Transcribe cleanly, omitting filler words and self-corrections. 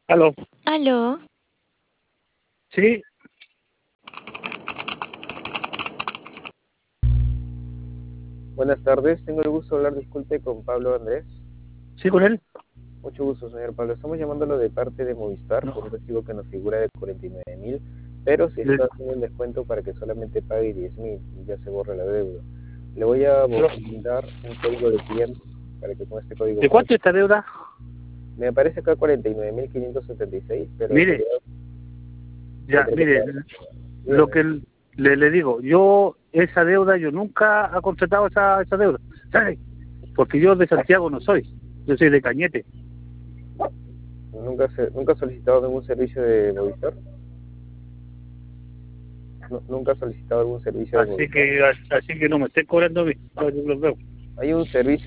Aló, Aló, sí, Buenas tardes, tengo el gusto de hablar, disculpe, con Pablo Andrés. sí con él. Mucho gusto, señor Pablo. Estamos llamándolo de parte de Movistar No, por un recibo que nos figura de 49.000, pero se le- está haciendo un descuento para que solamente pague 10.000 y ya se borra la deuda. Le voy a pero, brindar un código de cliente para que con este código ¿de pague. cuánto es esta deuda? Me aparece acá 49.576, pero en Mire, realidad ya, tendré que mire, pagar. lo Dígame. que le digo, yo esa deuda, yo nunca he contratado esa deuda, ¿sabe? Porque yo de Santiago no soy, yo soy de Cañete. ¿Nunca ha solicitado ningún servicio de Movistar? ¿Nunca ha solicitado algún servicio de Movistar? Así que no me esté cobrando a mí, yo los veo. Hay un servicio